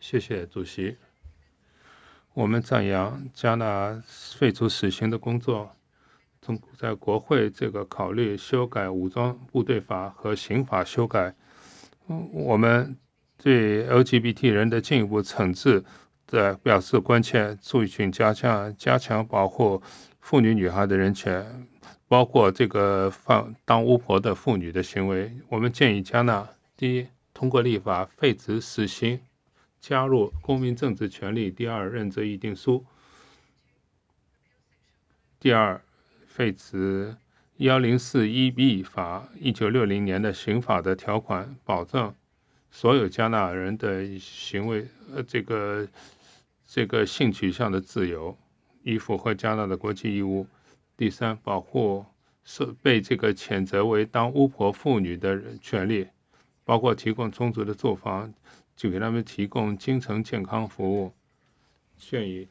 谢谢主席。我们赞扬加纳废除死刑的工作，在国会这个考虑修改武装部队法和刑法修改。我们对 LGBT 人的进一步惩治的表示关切，促进加强保护妇女女孩的人权，包括这个当巫婆的妇女的行为。我们建议加纳第一，通过立法废止死刑，加入公民政治权利第二认责议定书；第二，废止1041B 法1960年的刑法的条款，保障所有加纳人的行为这个性取向的自由，以符合加纳的国际义务。第三，保护被这个谴责为当巫婆妇女的权利，包括提供充足的住房，就给他们提供精神健康服务。建议